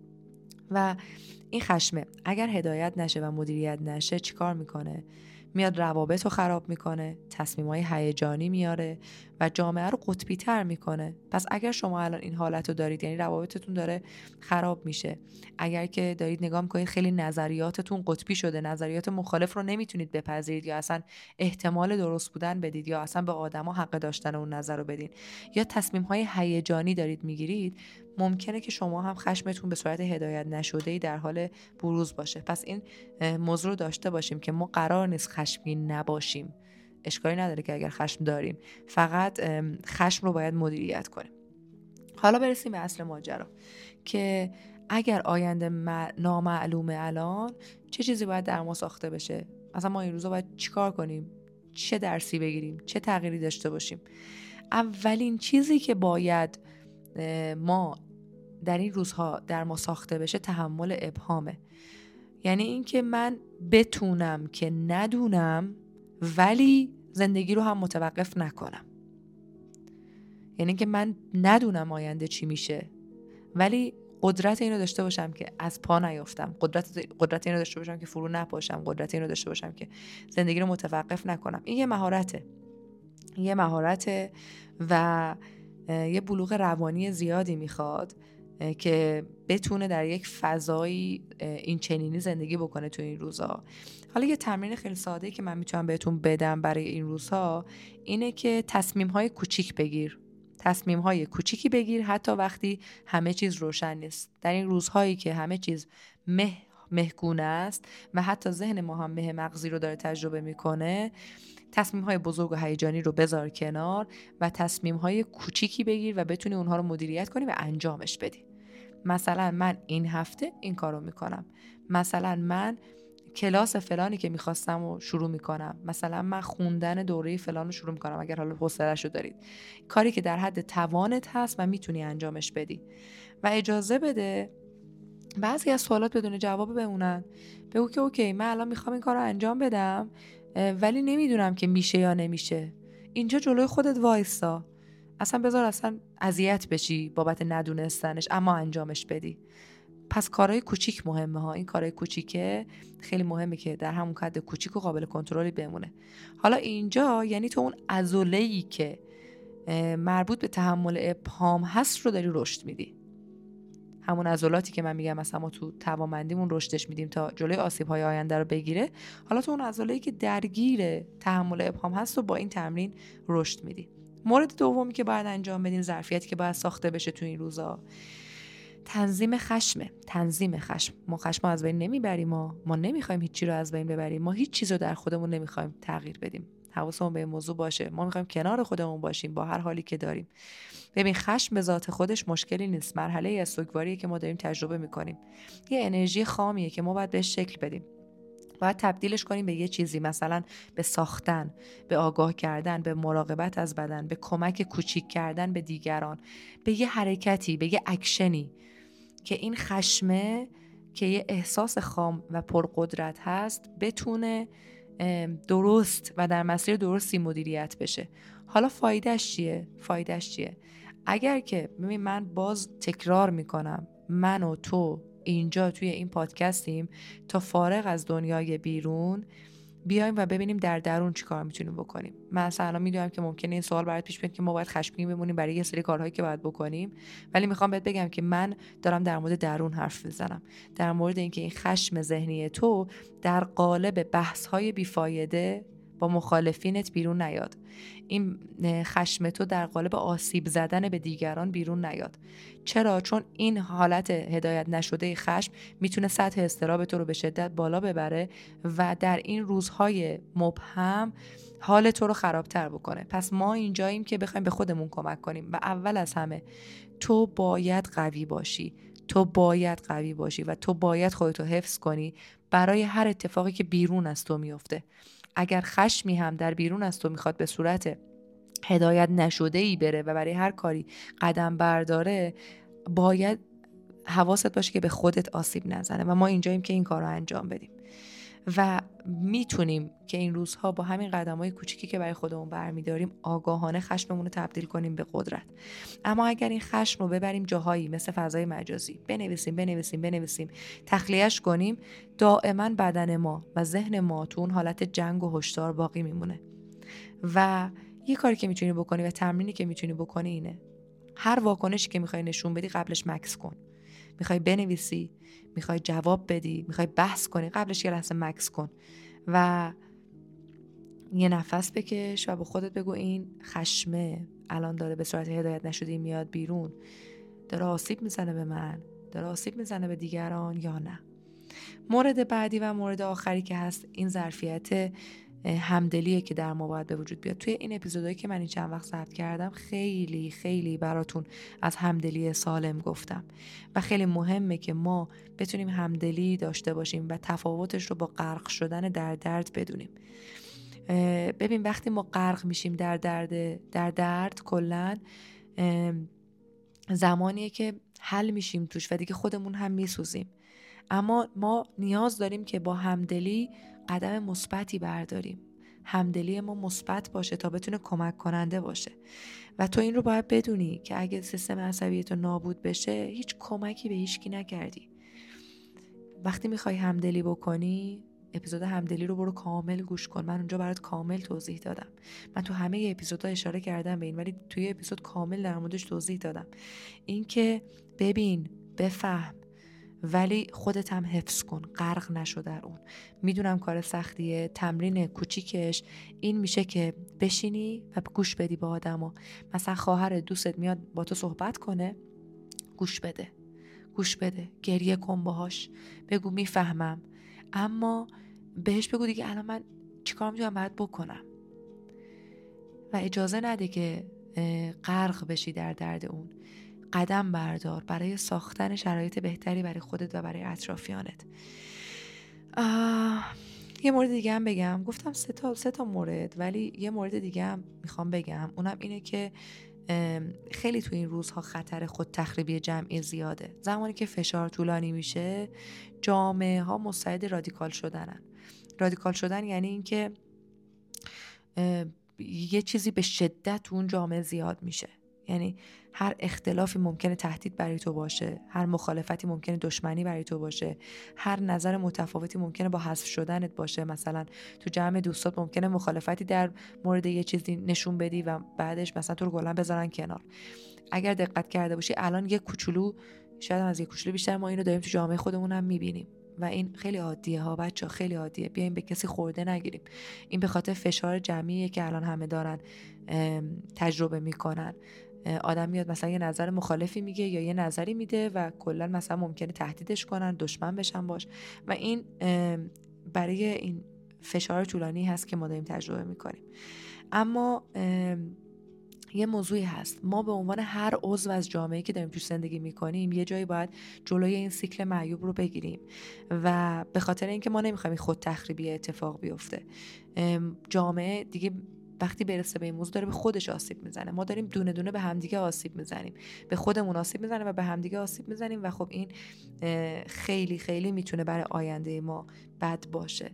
و این خشمه اگر هدایت نشه و مدیریت نشه چیکار میکنه؟ میاد روابط رو خراب میکنه، تصمیمای هیجانی میاره و جامعه رو قطبی تر میکنه. پس اگر شما الان این حالت رو دارید، یعنی روابطتون داره خراب میشه، اگر که دارید نگاه میکنید خیلی نظریاتتون قطبی شده، نظریات مخالف رو نمیتونید بپذیرید یا اصلا احتمال درست بودن بدید یا اصلا به آدما حق داشتن اون نظر رو بدین، یا تصمیمهای هیجانی دارید میگیرید، ممکنه که شما هم خشمتون به صورت هدایت نشده‌ای در حال بروز باشه. پس این موضوع رو داشته باشیم که ما قرار نیست خشمگین نباشیم. اشکالی نداره که اگر خشم داریم، فقط خشم رو باید مدیریت کنیم. حالا برسیم به اصل ماجرا که اگر آینده نامعلومه، الان چه چیزی باید در ما ساخته بشه؟ اصلا ما این روزا باید چیکار کنیم؟ چه درسی بگیریم؟ چه تغییری داشته باشیم؟ اولین چیزی که باید ما در این روزها در ما ساخته بشه تحمل ابهامه. یعنی اینکه من بتونم که ندونم ولی زندگی رو هم متوقف نکنم. یعنی اینکه من ندونم آینده چی میشه ولی قدرت اینو داشته باشم که از پا نیافتم، قدرت قدرت اینو داشته باشم که فرو نپاشم، قدرت اینو داشته باشم که زندگی رو متوقف نکنم. این یه مهارته. یه مهارته و یه بلوغ روانی زیادی میخواد که بتونه در یک فضایی این چنینی زندگی بکنه تو این روزها. حالا یه تمرین خیلی ساده‌ای که من میتونم بهتون بدم برای این روزها اینه که تصمیم‌های کوچیک بگیر. تصمیم‌های کوچیکی بگیر حتی وقتی همه چیز روشن نیست. در این روزهایی که همه چیز مه مهگونه است و حتی ذهن ما هم مه مغزی رو داره تجربه میکنه، تصمیم‌های بزرگ و هیجانی رو بذار کنار و تصمیم‌های کوچیکی بگیر و بتونی اونها رو مدیریت کنی و انجامش بدی. مثلا من این هفته این کارو میکنم. مثلا من کلاس فلانی که میخواستم رو شروع میکنم. مثلا من خوندن دوره فلان رو شروع میکنم اگر حالا حوصله‌شو دارید. کاری که در حد توانت هست و میتونی انجامش بدی. و اجازه بده بعضی از سوالات بدون جواب بمونن. بگو که اوکی من الان میخوام این کار رو انجام بدم ولی نمیدونم که میشه یا نمیشه. اینجا جلوی خودت وایسا. اصلا بذار اصلا اذیت بشی بابت ندونستنش اما انجامش بدی. پس کارهای کوچیک مهمه ها. این کارهای کوچیکه خیلی مهمه که در همون حد کوچیک و قابل کنترلی بمونه. حالا اینجا یعنی تو اون عضله‌ای که مربوط به تحمل ابهام هست رو داری رشد میدی. همون عضلاتی که من میگم مثلا ما تو توانمندیمون رشدش میدیم تا جلوی آسیب‌های آینده رو بگیره، حالا تو اون عضله‌ای که درگیر تحمل ابهام هست رو با این تمرین رشد میدی. مورد دومی که باید انجام بدیم، ظرفیتی که باید ساخته بشه تو این روزا، تنظیم خشمه. تنظیم خشم. ما خشم از بین نمیبریم، ما ما نمیخوایم هیچ چیز رو از بین ببریم، ما هیچ چیز رو در خودمون نمیخوایم تغییر بدیم. حواسمون به این موضوع باشه، ما میخوایم کنار خودمون باشیم با هر حالی که داریم. ببین خشم به ذات خودش مشکلی نیست، مرحله ای از سوگواریه که ما داریم تجربه میکنیم، یه انرژی خامیه که ما باید بهش شکل بدیم، باید تبدیلش کنیم به یه چیزی، مثلا به ساختن، به آگاه کردن، به مراقبت از بدن، به کمک کوچیک کردن به دیگران، به یه حرکتی، به یه اکشنی که این خشمه که یه احساس خام و پرقدرت هست بتونه درست و در مسیر درستی مدیریت بشه. حالا فایدهش چیه؟ فایدهش چیه؟ اگر که ببین من باز تکرار میکنم، من و تو اینجا توی این پادکستیم تا فارغ از دنیای بیرون بیایم و ببینیم در درون چی کار میتونیم بکنیم. من اصلا میدونم که ممکنه این سوال برات پیش بیاد که ما باید خشمگین بمونیم برای یه سری کارهایی که باید بکنیم، ولی میخوام بهت بگم که من دارم در مورد درون حرف میزنم، در مورد اینکه این خشم ذهنی تو در قالب بحث‌های بیفایده با مخالفینت بیرون نیاد. این خشم تو در قالب آسیب زدن به دیگران بیرون نیاد. چرا؟ چون این حالت هدایت نشده خشم میتونه سطح اضطراب تو رو به شدت بالا ببره و در این روزهای مبهم حال تو رو خرابتر بکنه. پس ما اینجاییم که بخوایم به خودمون کمک کنیم و اول از همه تو باید قوی باشی، تو باید قوی باشی و تو باید خودتو حفظ کنی برای هر اتفاقی که بیرون از تو میفته. اگر خشمی هم در بیرون از تو میخواد به صورت هدایت نشده ای بره و برای هر کاری قدم برداره، باید حواست باشه که به خودت آسیب نزنه و ما اینجاییم که این کار رو انجام بدیم و میتونیم که این روزها با همین قدم‌های کوچیکی که برای خودمون برمی‌داریم آگاهانه خشممون رو تبدیل کنیم به قدرت. اما اگر این خشم رو ببریم جاهایی مثل فضای مجازی، بنویسیم بنویسیم بنویسیم تخلیه‌اش کنیم، دائما بدن ما و ذهن ما تو اون حالت جنگ و هشدار باقی میمونه. و یه کاری که میتونی بکنی و تمرینی که میتونی بکنی اینه، هر واکنشی که میخوای نشون بدی قبلش مکث کن. میخوای بنویسی، میخوای جواب بدی، میخوای بحث کنی، قبلش یه لحظه مکث کن و یه نفس بکش و با خودت بگو این خشمه الان داره به صورت هدایت نشده میاد بیرون، داره آسیب میزنه به من، داره آسیب میزنه به دیگران یا نه. مورد بعدی و مورد آخری که هست این ظرفیت همدلیه که در ما باید به وجود بیاد. توی این اپیزودایی که من این چند وقت ثبت کردم خیلی خیلی براتون از همدلی سالم گفتم و خیلی مهمه که ما بتونیم همدلی داشته باشیم و تفاوتش رو با غرق شدن در درد بدونیم. ببین وقتی ما غرق میشیم در درد در درد کلاً زمانیه که حل میشیم توش و دیگه خودمون هم میسوزیم. اما ما نیاز داریم که با همدلی قدم مثبتی برداریم، همدلی ما مثبت باشه تا بتونه کمک کننده باشه و تو این رو باید بدونی که اگه سیستم عصبی تو نابود بشه هیچ کمکی به هیچکی نکردی. وقتی میخوای همدلی بکنی اپیزود همدلی رو برو کامل گوش کن، من اونجا برات کامل توضیح دادم. من تو همه اپیزودها اشاره کردم به این، ولی توی اپیزود کامل در موردش توضیح دادم. این که ببین، بفهم، ولی خودت هم حفظ کن، غرق نشو در اون. میدونم کار سختیه، تمرین کوچیکش این میشه که بشینی و گوش بدی به آدما. مثلا خواهر دوستت میاد با تو صحبت کنه، گوش بده گوش بده گریه کن باهاش، بگو میفهمم، اما بهش بگو دیگه الان من چیکار میتونم باید بکنم و اجازه نده که غرق بشی در درد اون. قدم بردار برای ساختن شرایط بهتری برای خودت و برای اطرافیانت. یه مورد دیگه هم بگم، گفتم سه تا سه تا مورد، ولی یه مورد دیگه هم میخوام بگم، اونم اینه که خیلی تو این روزها خطر خود تخریبی جمعی زیاده. زمانی که فشار طولانی میشه جامعه ها مستعد رادیکال شدنن. رادیکال شدن یعنی این که یه چیزی به شدت تو اون جامعه زیاد میشه، یعنی هر اختلافی ممکنه تهدید برای تو باشه، هر مخالفتی ممکنه دشمنی برای تو باشه، هر نظر متفاوتی ممکنه با حذف شدنت باشه. مثلا تو جمع دوستات ممکنه مخالفتی در مورد یه چیزی نشون بدی و بعدش مثلا تو رو کلا بذارن کنار. اگر دقت کرده باشی الان یه کوچولو، شاید از یه کوچولو بیشتر، ما اینو داریم تو جامعه خودمون هم میبینیم و این خیلی عادیه ها بچه، خیلی عادیه. بیایم به کسی خورده نگیریم. این به خاطر فشار جمعیه که الان همه دارن تجربه میکنن. آدم میاد مثلا یه نظر مخالفی میگه یا یه نظری میده و کلا مثلا ممکنه تهدیدش کنن، دشمن بشن باش، و این برای این فشار طولانی هست که ما داریم تجربه میکنیم. اما یه موضوعی هست، ما به عنوان هر عضو از جامعه‌ای که داریم توش زندگی میکنیم یه جایی باید جلوی این سیکل معیوب رو بگیریم و به خاطر اینکه ما نمیخوایم خود تخریبی اتفاق بیفته. جامعه دیگه وقتی برسه به این موضوع داره به خودش آسیب میزنه. ما داریم دونه دونه به همدیگه آسیب میزنیم، به خودمون آسیب میزنیم و به همدیگه آسیب میزنیم و خب این خیلی خیلی میتونه برای آینده ما بد باشه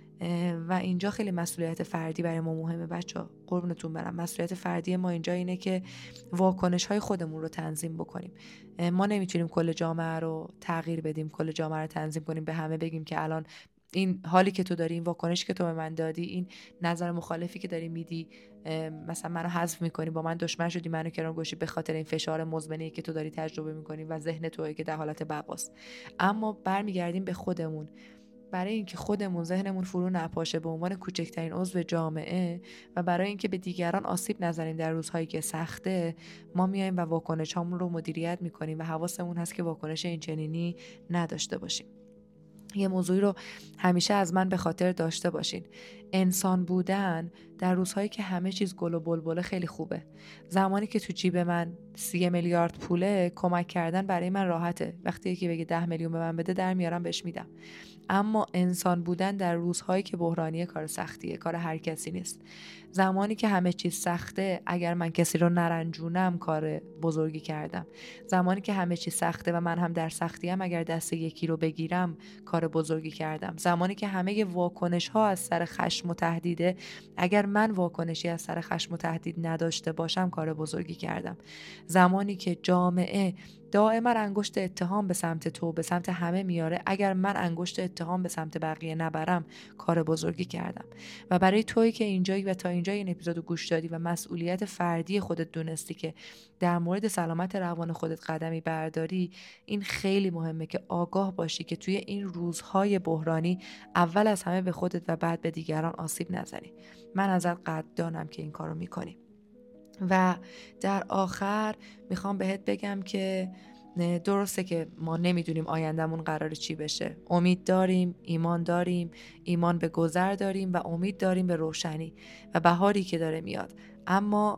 و اینجا خیلی مسئولیت فردی برای ما مهمه بچه‌ها. قربونتون برم، مسئولیت فردی ما اینجا اینه که واکنش های خودمون رو تنظیم بکنیم. ما نمیتونیم کل جامعه رو تغییر بدیم، کل جامعه رو تنظیم کنیم، به همه بگیم که الان این حالی که تو داری، این واکنشی که تو به من دادی، این نظر مخالفی که داری میدی، مثلا منو حذف میکنی، با من دشمن شدی، منو کنار گوشی به خاطر این فشار مزمنی که تو داری تجربه میکنی و ذهن توئه که در حالت بقاست. اما برمیگردیم به خودمون، برای اینکه خودمون ذهنمون فرو نپاشه به عنوان کوچکترین عضو جامعه و برای اینکه به دیگران آسیب نزنیم در روزهایی که سخته، ما میایم و واکنشامون رو مدیریت میکنیم و حواسمون هست که واکنش اینچنینی نداشته باشیم. یه موضوعی رو همیشه از من به خاطر داشته باشین. انسان بودن در روزهایی که همه چیز گل و بلبله خیلی خوبه. زمانی که تو جیب من سی میلیارد پوله، کمک کردن برای من راحته. وقتی یکی بگه ده میلیون به من بده، در میارم بهش میدم. اما انسان بودن در روزهایی که بحرانیه کار سختیه، کار هر کسی نیست. زمانی که همه چیز سخته، اگر من کسی رو نرنجونم کار بزرگی کردم. زمانی که همه چیز سخته و من هم در سختیم، اگر دست یکی رو بگیرم کار بزرگی کردم. زمانی که همه واکنش ها از سر خشم و تهدیده، اگر من واکنشی از سر خشم و تهدید نداشته باشم کار بزرگی کردم. زمانی که جامعه دائما انگشت اتهام به سمت تو، به سمت همه میاره، اگر من انگشت اتهام به سمت بقیه نبرم کار بزرگی کردم. و برای تویی که اینجایی و تا اینجا این اپیزودو گوش دادی و مسئولیت فردی خودت دونستی که در مورد سلامت روان خودت قدمی برداری، این خیلی مهمه که آگاه باشی که توی این روزهای بحرانی اول از همه به خودت و بعد به دیگران آسیب نزنی. من ازت قدردانم که این کارو میکنی. و در آخر میخوام بهت بگم که درسته که ما نمیدونیم آیندمون قراره چی بشه. امید داریم، ایمان داریم، ایمان به گذر داریم و امید داریم به روشنی و بهاری که داره میاد. اما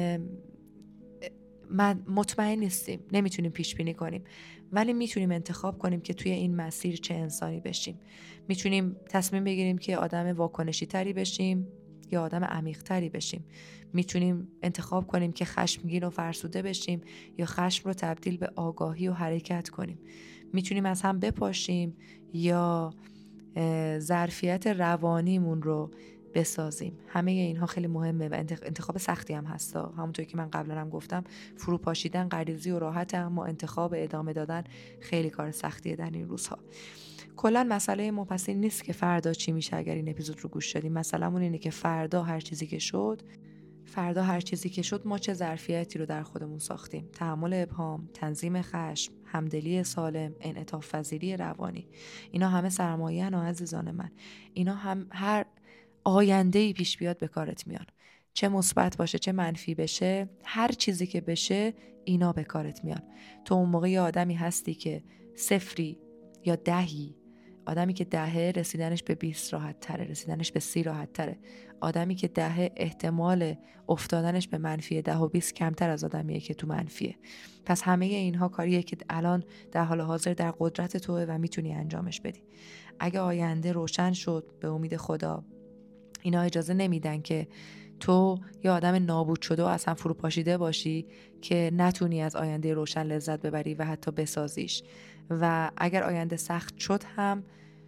من مطمئن نیستیم، نمیتونیم پیش بینی کنیم، ولی میتونیم انتخاب کنیم که توی این مسیر چه انسانی بشیم. میتونیم تصمیم بگیریم که آدم واکنشی تری بشیم یا آدم عمیق تری بشیم. میتونیم انتخاب کنیم که خشمگین و فرسوده بشیم یا خشم رو تبدیل به آگاهی و حرکت کنیم. میتونیم از هم بپاشیم یا ظرفیت روانیمون رو بسازیم. همه اینها خیلی مهمه و انتخاب سختی هم هستا. همونطور که من قبلا هم گفتم، فرو پاشیدن غریزی و راحته، اما انتخاب ادامه دادن خیلی کار سختیه در این روزها. کلا مسئله ما پس این نیست که فردا چی میشه اگر این اپیزود رو گوش دادیم. مسئله‌مون اینه که فردا هر چیزی که شد فردا هر چیزی که شد ما چه ظرفیتی رو در خودمون ساختیم. تحمل ابهام، تنظیم خشم، همدلی سالم، انعطاف پذیری روانی، اینا همه سرمایه ان عزیزان من. اینا هم هر آینده‌ای پیش بیاد به کارت میان. چه مثبت باشه چه منفی بشه، هر چیزی که بشه اینا به کارت میان. تو اون موقع یه آدمی هستی که صفری یا دهی. آدمی که دهه رسیدنش به بیست راحت تره، رسیدنش به سی راحت تره. آدمی که دهه احتمال افتادنش به منفی ده و بیست کمتر از آدمیه که تو منفیه. پس همه اینها کاریه که الان در حال حاضر در قدرت توه و میتونی انجامش بدی. اگه آینده روشن شد، به امید خدا، اینا اجازه نمیدن که تو یا آدم نابود شده و اصلا فروپاشیده باشی که نتونی از آینده روشن لذت ببری و حتی بسازیش. و اگر آینده سخت شد هم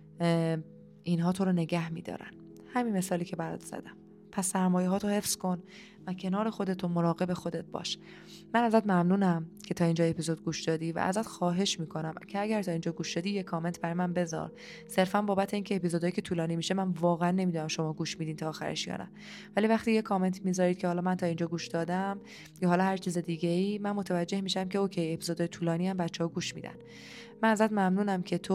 اینها تو رو نگه میدارن. همین مثالی که برات زدم. پس سرمایه ها تو حفظ کن و کنار خودت و مراقب خودت باش. من ازت ممنونم که تا اینجا اپیزود گوش دادی و ازت خواهش میکنم که اگر تا اینجا گوش دادی یه کامنت برای من بذار. صرفا بابت اینکه اپیزودایی که طولانی میشه من واقعا نمیدونم شما گوش میدین تا آخرش یا نه. ولی وقتی یه کامنت میذارید که حالا من تا اینجا گوش دادم یا حالا هر چیز دیگه ای، من متوجه میشم که اوکی اپیزودای طولانی هم بچه‌ها گوش میدن. من ازت ممنونم که تو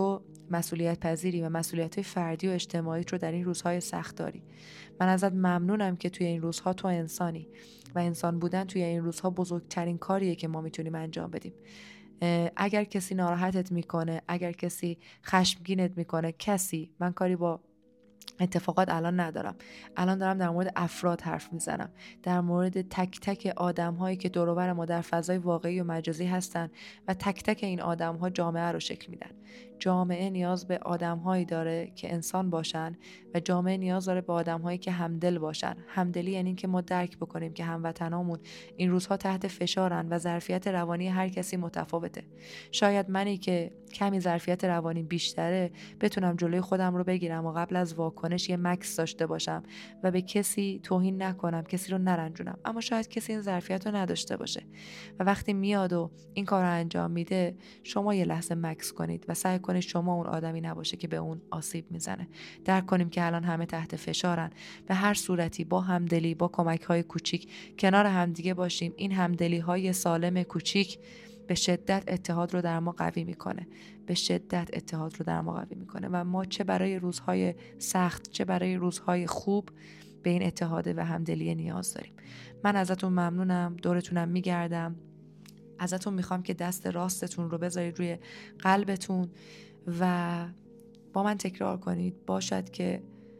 مسئولیت پذیری و مسئولیت‌های فردی و اجتماعی رو در این روزهای سخت داری. من ازت ممنونم که توی این روزها تو انسانی و انسان بودن توی این روزها بزرگترین کاریه که ما میتونیم انجام بدیم. اگر کسی ناراحتت میکنه، اگر کسی خشمگینت میکنه، کسی، من کاری با اتفاقات الان ندارم، الان دارم در مورد افراد حرف میزنم، در مورد تک تک آدم هایی که دور و بر ما در فضای واقعی و مجازی هستن و تک تک این آدم ها جامعه رو شکل میدن. جامعه نیاز به آدم هایی داره که انسان باشن و جامعه نیاز داره به آدم هایی که همدل باشن. همدلی یعنی که ما درک بکنیم که هموطنامون این روزها تحت فشارن و ظرفیت روانی هر کسی متفاوته. شاید منی که کمی ظرفیت روانی بیشتره بتونم جلوی خودم رو بگیرم و قبل از واکنش یه مکث داشته باشم و به کسی توهین نکنم، کسی رو نرنجونم. اما شاید کسی این ظرفیت رو نداشته باشه و وقتی میاد و این کار رو انجام میده، شما یه لحظه مکث کنید و سعی کنید شما اون آدمی نباشه که به اون آسیب میزنه. درک کنیم که الان همه تحت فشارن. به هر صورتی با همدلی، با کمک‌های کوچیک کنار همدیگه باشیم. این همدلی‌های سالم کوچیک به شدت اتحاد رو در ما قوی میکنه، به شدت اتحاد رو در ما قوی میکنه و ما چه برای روزهای سخت چه برای روزهای خوب به این اتحاد و همدلی نیاز داریم. من ازتون ممنونم، دورتونم میگردم، ازتون میخوام که دست راستتون رو بذارید روی قلبتون و با من تکرار کنید: باشد که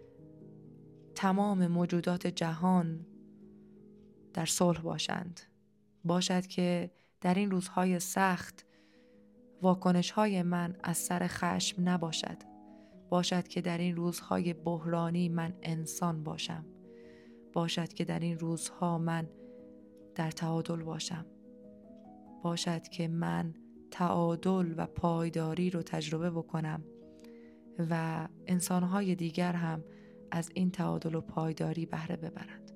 تمام موجودات جهان در صلح باشند، باشد که در این روزهای سخت واکنش‌های من از سر خشم نباشد، باشد که در این روزهای بحرانی من انسان باشم، باشد که در این روزها من در تعادل باشم، باشد که من تعادل و پایداری رو تجربه بکنم و انسان‌های دیگر هم از این تعادل و پایداری بهره ببرند.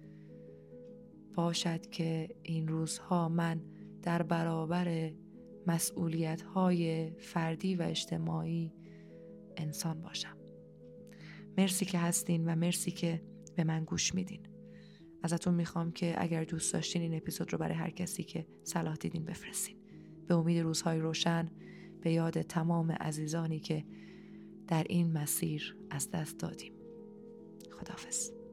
باشد که این روزها من در برابر مسئولیت‌های فردی و اجتماعی انسان باشم. مرسی که هستین و مرسی که به من گوش میدین. ازتون میخوام که اگر دوست داشتین این اپیزود رو برای هر کسی که صلاح دیدین بفرستین. به امید روزهای روشن، به یاد تمام عزیزانی که در این مسیر از دست دادیم. خداحافظ.